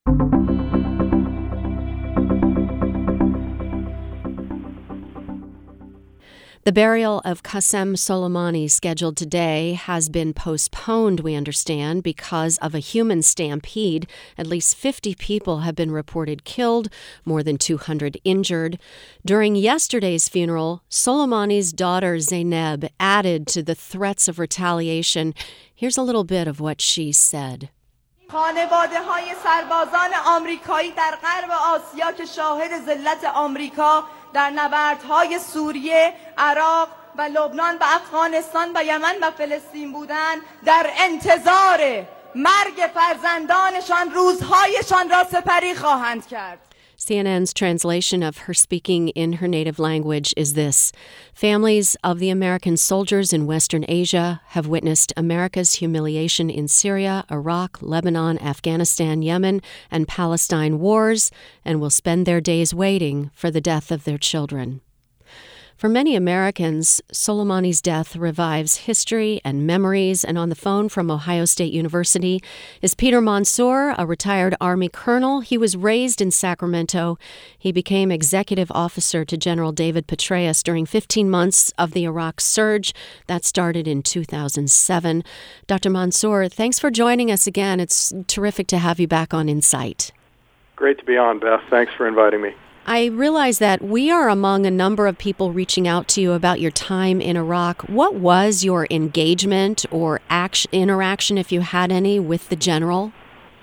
The burial of Qasem Soleimani, scheduled today, has been postponed, we understand, because of a human stampede. At least 50 people have been reported killed, more than 200 injured. During yesterday's funeral, Soleimani's daughter Zeynep added to the threats of retaliation. Here's a little bit of what she said. خانواده‌های سربازان آمریکایی در غرب آسیا که شاهد ذلت آمریکا در نبردهای سوریه، عراق و لبنان و افغانستان و یمن و فلسطین بودند در انتظار مرگ فرزندانشان روزهایشان را سپری خواهند کرد. CNN's translation of her speaking in her native language is this: families of the American soldiers in Western Asia have witnessed America's humiliation in Syria, Iraq, Lebanon, Afghanistan, Yemen, and Palestine wars, and will spend their days waiting for the death of their children. For many Americans, Soleimani's death revives history and memories, and on the phone from Ohio State University is Peter Mansour, a retired Army colonel. He was raised in Sacramento. He became executive officer to General David Petraeus during 15 months of the Iraq surge. That started in 2007. Dr. Mansour, thanks for joining us again. It's terrific to have you back on Insight. Great to be on, Beth. Thanks for inviting me. I realize that we are among a number of people reaching out to you about your time in Iraq. What was your engagement or interaction, if you had any, with the general?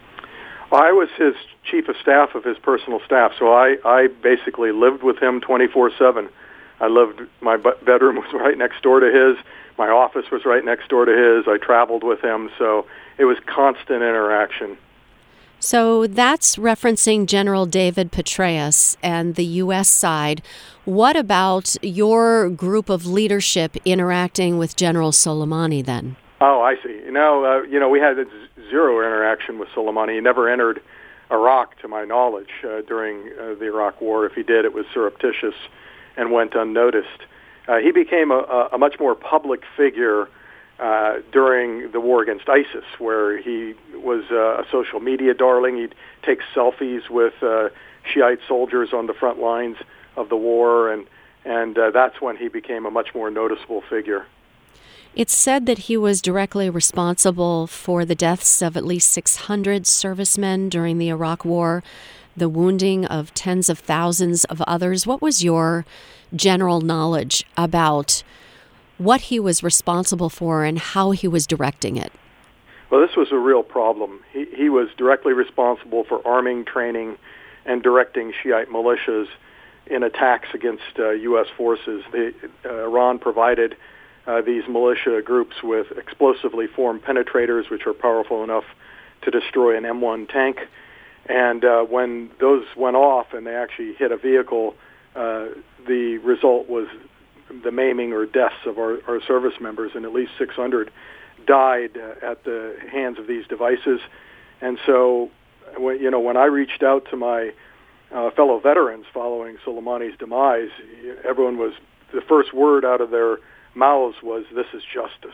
I was his chief of staff of his personal staff, so I basically lived with him 24/7. My bedroom was right next door to his. My office was right next door to his. I traveled with him, so it was constant interaction. So that's referencing General David Petraeus and the U.S. side. What about your group of leadership interacting with General Soleimani then? Oh, I see. We had zero interaction with Soleimani. He never entered Iraq, to my knowledge, during the Iraq War. If he did, it was surreptitious and went unnoticed. He became a much more public figure during the war against ISIS, where he was a social media darling. He'd take selfies with Shiite soldiers on the front lines of the war, and that's when he became a much more noticeable figure. It's said that he was directly responsible for the deaths of at least 600 servicemen during the Iraq War, the wounding of tens of thousands of others. What was your general knowledge about what he was responsible for and how he was directing it? Well, this was a real problem. He was directly responsible for arming, training, and directing Shiite militias in attacks against U.S. forces. Iran provided these militia groups with explosively formed penetrators, which are powerful enough to destroy an M1 tank. And when those went off and they actually hit a vehicle, the result was the maiming or deaths of our service members, and at least 600 died at the hands of these devices. And so, when I reached out to my fellow veterans following Soleimani's demise, the first word out of their mouths was, "This is justice."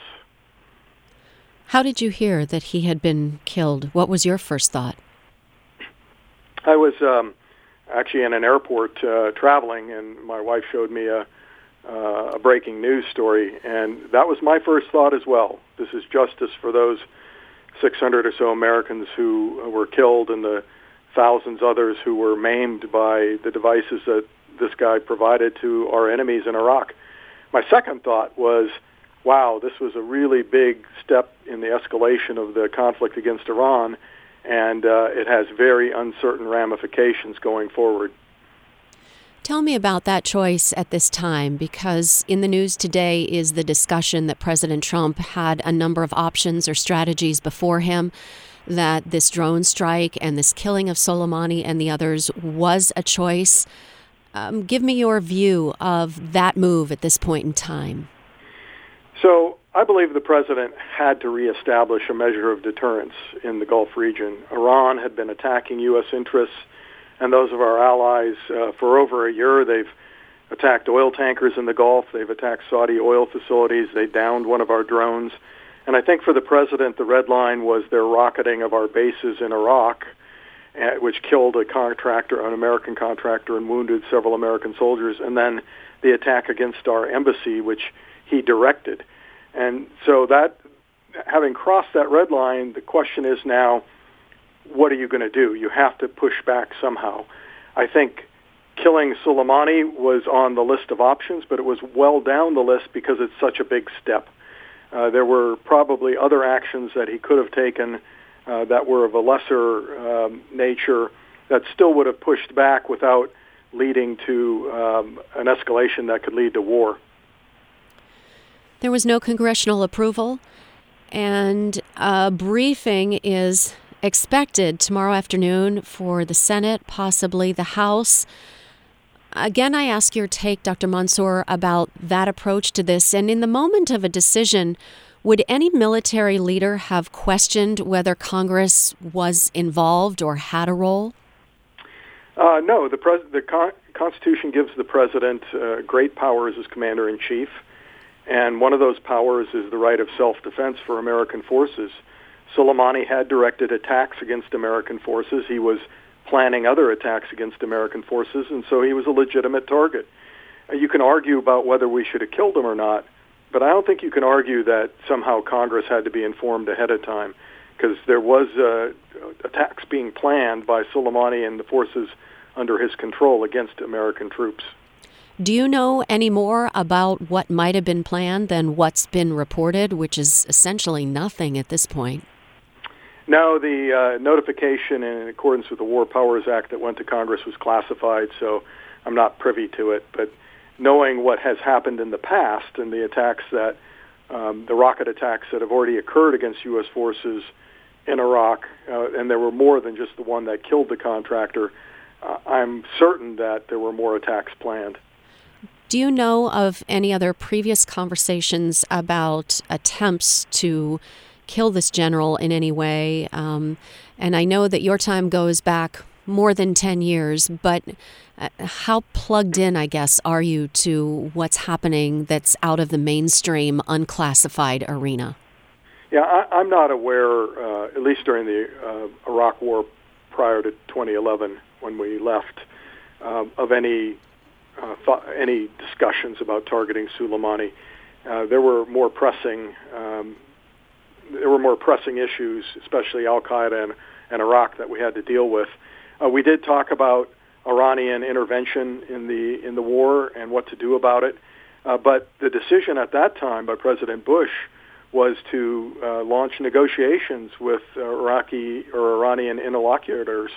How did you hear that he had been killed? What was your first thought? I was actually in an airport traveling, and my wife showed me a breaking news story, and that was my first thought as well. This is justice for those 600 or so Americans who were killed and the thousands others who were maimed by the devices that this guy provided to our enemies in Iraq. My second thought was, wow, this was a really big step in the escalation of the conflict against Iran, and it has very uncertain ramifications going forward. Tell me about that choice at this time, because in the news today is the discussion that President Trump had a number of options or strategies before him, that this drone strike and this killing of Soleimani and the others was a choice. Give me your view of that move at this point in time. So I believe the president had to reestablish a measure of deterrence in the Gulf region. Iran had been attacking U.S. interests and those of our allies for over a year. They've attacked oil tankers in the Gulf. They've attacked Saudi oil facilities. They downed one of our drones. And I think for the president, the red line was their rocketing of our bases in Iraq. which killed an American contractor, and wounded several American soldiers, and then the attack against our embassy, which he directed. And so that, having crossed that red line, the question is now, what are you going to do? You have to push back somehow. I think killing Soleimani was on the list of options, but it was well down the list because it's such a big step. There were probably other actions that he could have taken that were of a lesser nature that still would have pushed back without leading to an escalation that could lead to war. There was no congressional approval, and a briefing is expected tomorrow afternoon for the Senate, possibly the House. Again, I ask your take, Dr. Mansour, about that approach to this. And in the moment of a decision, would any military leader have questioned whether Congress was involved or had a role? No. The Constitution gives the president great powers as commander-in-chief, and one of those powers is the right of self-defense for American forces. Soleimani had directed attacks against American forces. He was planning other attacks against American forces, and so he was a legitimate target. You can argue about whether we should have killed him or not, but I don't think you can argue that somehow Congress had to be informed ahead of time, because there was attacks being planned by Soleimani and the forces under his control against American troops. Do you know any more about what might have been planned than what's been reported, which is essentially nothing at this point? No, the notification in accordance with the War Powers Act that went to Congress was classified, so I'm not privy to it. But knowing what has happened in the past and the attacks that, the rocket attacks that have already occurred against U.S. forces in Iraq, and there were more than just the one that killed the contractor, I'm certain that there were more attacks planned. Do you know of any other previous conversations about attempts to kill this general in any way? And I know that your time goes back more than 10 years, but how plugged in, I guess, are you to what's happening that's out of the mainstream, unclassified arena? Yeah, I'm not aware, at least during the Iraq War prior to 2011, when we left, of any discussions about targeting Soleimani. There were more pressing issues, especially Al-Qaeda and Iraq, that we had to deal with. We did talk about Iranian intervention in the war and what to do about it, but the decision at that time by President Bush was to launch negotiations with Iranian interlocutors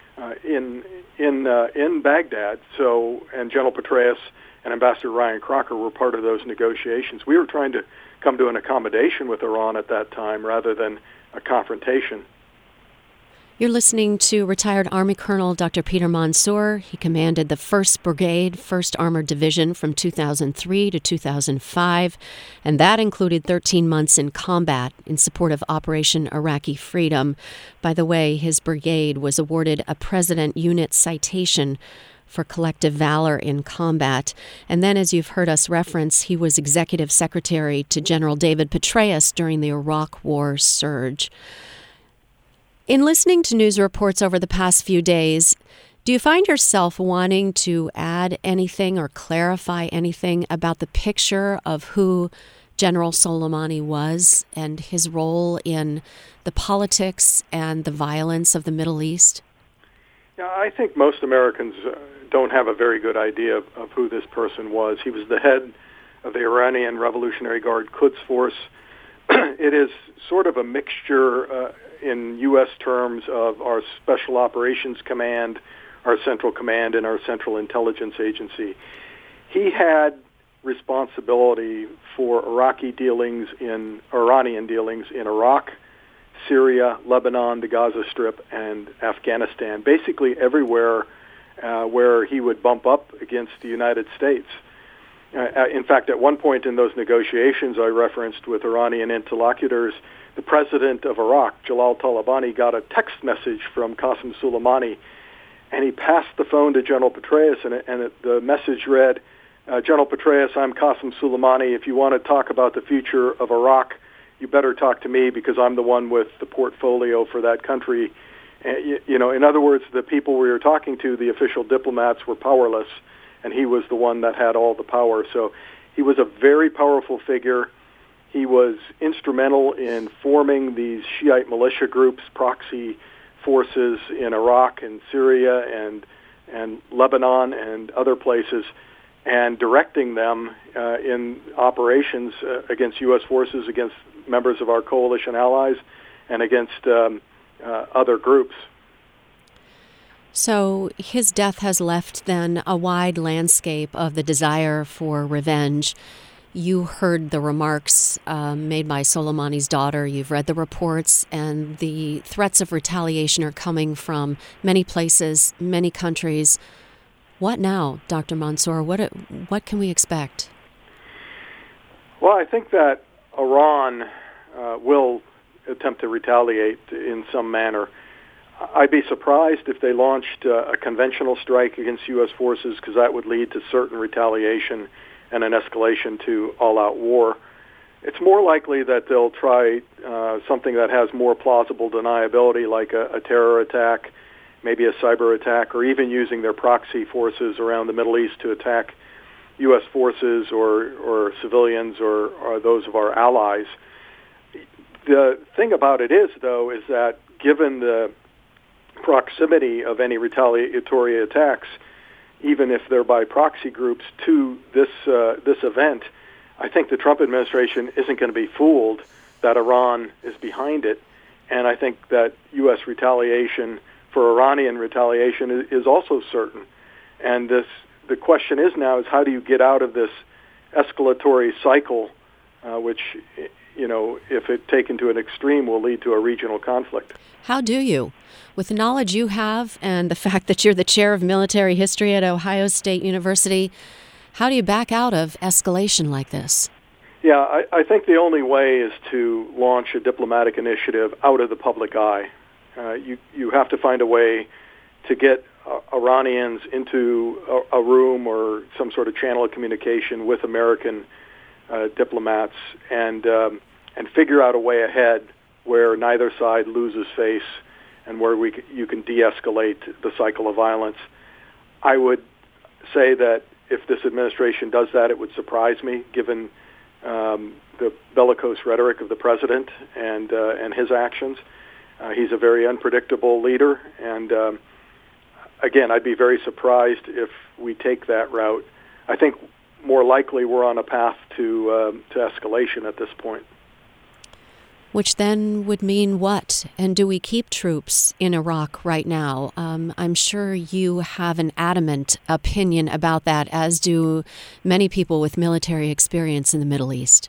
in Baghdad. So, and General Petraeus and Ambassador Ryan Crocker were part of those negotiations. We were trying to come to an accommodation with Iran at that time rather than a confrontation. You're listening to retired Army Colonel Dr. Peter Mansour. He commanded the 1st Brigade, 1st Armored Division from 2003 to 2005, and that included 13 months in combat in support of Operation Iraqi Freedom. By the way, his brigade was awarded a President Unit Citation for collective valor in combat. And then, as you've heard us reference, he was Executive Secretary to General David Petraeus during the Iraq War surge. In listening to news reports over the past few days, do you find yourself wanting to add anything or clarify anything about the picture of who General Soleimani was and his role in the politics and the violence of the Middle East? Yeah, I think most Americans don't have a very good idea of who this person was. He was the head of the Iranian Revolutionary Guard Quds Force. It is sort of a mixture in U.S. terms of our Special Operations Command, our Central Command, and our Central Intelligence Agency. He had responsibility for Iranian dealings in Iraq, Syria, Lebanon, the Gaza Strip, and Afghanistan, basically everywhere where he would bump up against the United States. In fact, at one point in those negotiations I referenced with Iranian interlocutors, the president of Iraq, Jalal Talabani, got a text message from Qasem Soleimani, and he passed the phone to General Petraeus, and the message read, General Petraeus, I'm Qasem Soleimani. If you want to talk about the future of Iraq, you better talk to me because I'm the one with the portfolio for that country. In other words, the people we were talking to, the official diplomats, were powerless, and he was the one that had all the power. So he was a very powerful figure. He was instrumental in forming these Shiite militia groups, proxy forces in Iraq and Syria and Lebanon and other places, and directing them in operations against U.S. forces, against members of our coalition allies, and against other groups. So his death has left then a wide landscape of the desire for revenge. You heard the remarks made by Soleimani's daughter. You've read the reports, and the threats of retaliation are coming from many places, many countries. What now, Dr. Mansour? What can we expect? Well, I think that Iran will attempt to retaliate in some manner. I'd be surprised if they launched a conventional strike against U.S. forces, because that would lead to certain retaliation and an escalation to all-out war. It's more likely that they'll try something that has more plausible deniability, like a terror attack, maybe a cyber attack, or even using their proxy forces around the Middle East to attack U.S. forces or civilians or those of our allies. The thing about it is, though, is that given the proximity of any retaliatory attacks, even if they're by proxy groups, to this event, I think the Trump administration isn't going to be fooled that Iran is behind it, and I think that U.S. retaliation for Iranian retaliation is also certain. And the question is how do you get out of this escalatory cycle, which, if it taken to an extreme, will lead to a regional conflict? How do you? With the knowledge you have and the fact that you're the chair of military history at Ohio State University, how do you back out of escalation like this? Yeah, I think the only way is to launch a diplomatic initiative out of the public eye. You have to find a way to get Iranians into a room or some sort of channel of communication with American diplomats and figure out a way ahead where neither side loses face and where you can de-escalate the cycle of violence. I would say that if this administration does that, it would surprise me, given the bellicose rhetoric of the president and his actions. He's a very unpredictable leader, and again, I'd be very surprised if we take that route. I think more likely we're on a path to escalation at this point. Which then would mean what? And do we keep troops in Iraq right now? I'm sure you have an adamant opinion about that, as do many people with military experience in the Middle East.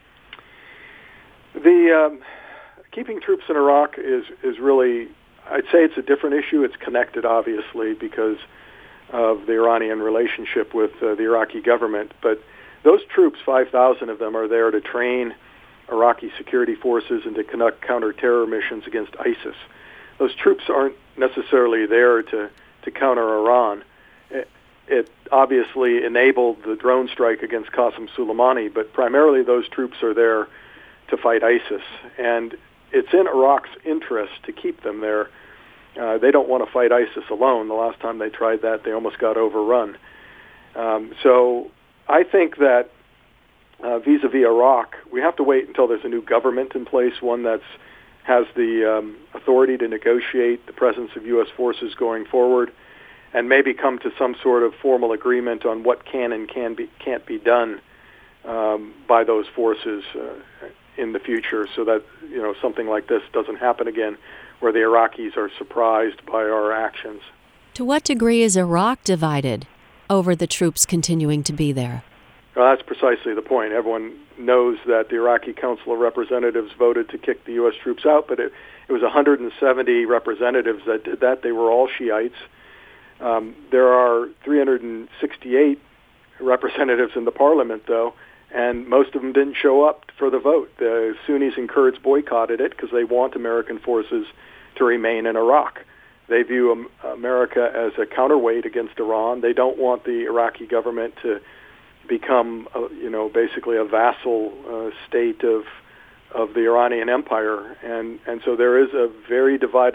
The keeping troops in Iraq is really, I'd say it's a different issue. It's connected, obviously, because of the Iranian relationship with the Iraqi government. But those troops, 5,000 of them, are there to train Iraqi security forces and to conduct counter-terror missions against ISIS. Those troops aren't necessarily there to counter Iran. It obviously enabled the drone strike against Qasem Soleimani, but primarily those troops are there to fight ISIS. And it's in Iraq's interest to keep them there. They don't want to fight ISIS alone. The last time they tried that, they almost got overrun. So I think that vis-a-vis Iraq, we have to wait until there's a new government in place, one that has the authority to negotiate the presence of U.S. forces going forward, and maybe come to some sort of formal agreement on what can and can't be done by those forces in the future, so that something like this doesn't happen again, where the Iraqis are surprised by our actions. To what degree is Iraq divided over the troops continuing to be there? Well, that's precisely the point. Everyone knows that the Iraqi Council of Representatives voted to kick the U.S. troops out, but it was 170 representatives that did that. They were all Shiites. There are 368 representatives in the parliament, though, and most of them didn't show up for the vote. The Sunnis and Kurds boycotted it because they want American forces to remain in Iraq. They view America as a counterweight against Iran. They don't want the Iraqi government to become, basically a vassal state of the Iranian Empire, and so there is a very divided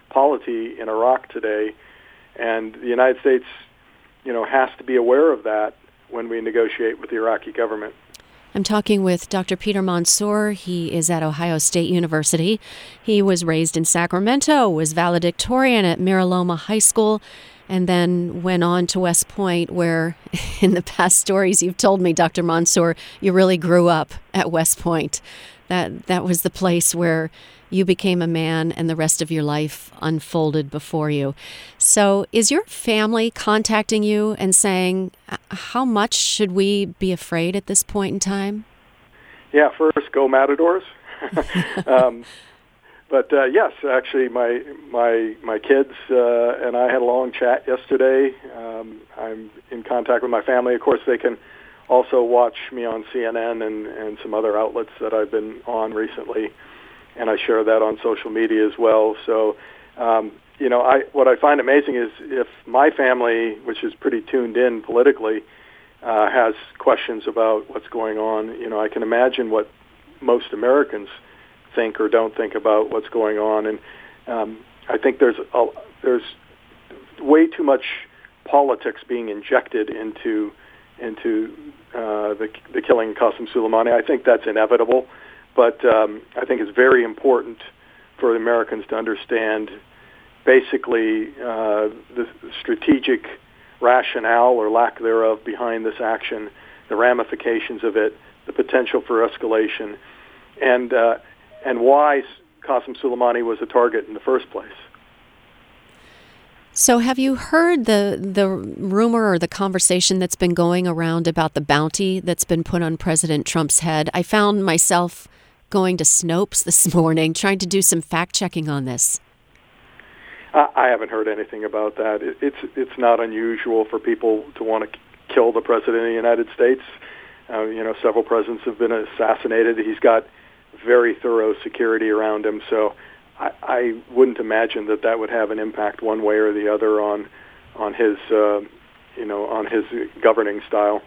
polity in Iraq today, and the United States, has to be aware of that when we negotiate with the Iraqi government. I'm talking with Dr. Peter Mansour. He is at Ohio State University. He was raised in Sacramento, was valedictorian at Mira Loma High School, and then went on to West Point, where in the past stories you've told me, Dr. Mansour, you really grew up at West Point. That was the place where you became a man and the rest of your life unfolded before you. So is your family contacting you and saying, how much should we be afraid at this point in time? Yeah, first, go Matadors. But yes, actually, my kids and I had a long chat yesterday. I'm in contact with my family. Of course, they can also watch me on CNN and some other outlets that I've been on recently, and I share that on social media as well. So, what I find amazing is if my family, which is pretty tuned in politically, has questions about what's going on, I can imagine what most Americans think or don't think about what's going on. And I think there's way too much politics being injected into the killing of Qasem Soleimani. I think that's inevitable, but I think it's very important for Americans to understand basically the strategic rationale or lack thereof behind this action, the ramifications of it, the potential for escalation, and why Qasem Soleimani was a target in the first place. So have you heard the rumor or the conversation that's been going around about the bounty that's been put on President Trump's head? I found myself going to Snopes this morning, trying to do some fact-checking on this. I haven't heard anything about that. It's not unusual for people to want to kill the President of the United States. Several presidents have been assassinated. He's got very thorough security around him, so I wouldn't imagine that would have an impact one way or the other on his on his governing style.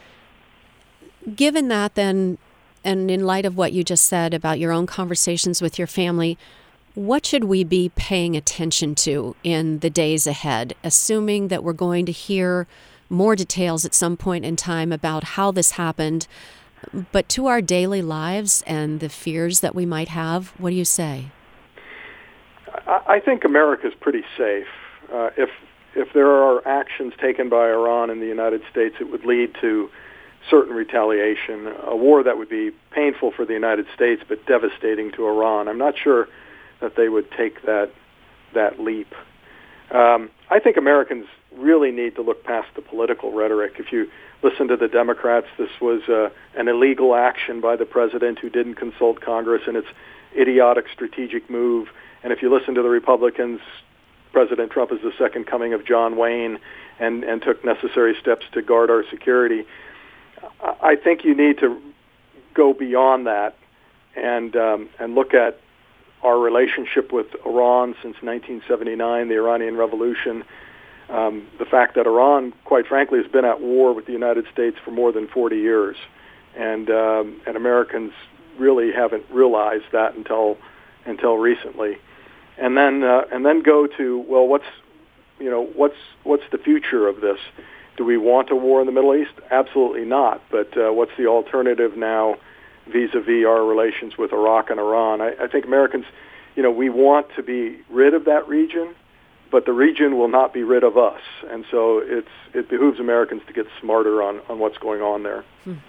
Given that, then, and in light of what you just said about your own conversations with your family, what should we be paying attention to in the days ahead, assuming that we're going to hear more details at some point in time about how this happened, but to our daily lives and the fears that we might have? What do you say? I think America's pretty safe. If there are actions taken by Iran in the United States, it would lead to certain retaliation, a war that would be painful for the United States but devastating to Iran. I'm not sure that they would take that leap. I think Americans really need to look past the political rhetoric. If you listen to the Democrats, this was an illegal action by the president who didn't consult Congress, and it's idiotic strategic move. And if you listen to the Republicans, President Trump is the second coming of John Wayne and took necessary steps to guard our security. I think you need to go beyond that and look at our relationship with Iran since 1979, the Iranian Revolution, the fact that Iran, quite frankly, has been at war with the United States for more than 40 years, and Americans really haven't realized that until recently. And then go to, well, what's the future of this? Do we want a war in the Middle East? Absolutely not. But what's the alternative now vis-a-vis our relations with Iraq and Iran? I think Americans, we want to be rid of that region, but the region will not be rid of us. And so it behooves Americans to get smarter on what's going on there.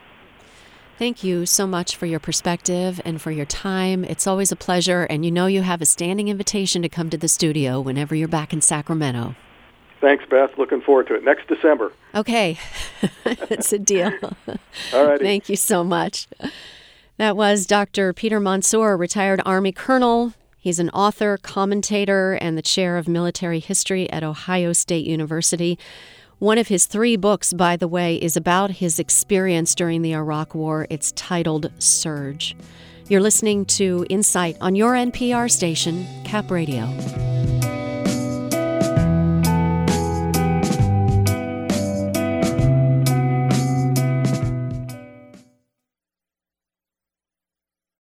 Thank you so much for your perspective and for your time. It's always a pleasure, and you have a standing invitation to come to the studio whenever you're back in Sacramento. Thanks, Beth. Looking forward to it. Next December. Okay. It's a deal. All right. Thank you so much. That was Dr. Peter Mansour, retired Army colonel. He's an author, commentator, and the chair of military history at Ohio State University. One of his 3 books, by the way, is about his experience during the Iraq War. It's titled Surge. You're listening to Insight on your NPR station, Cap Radio.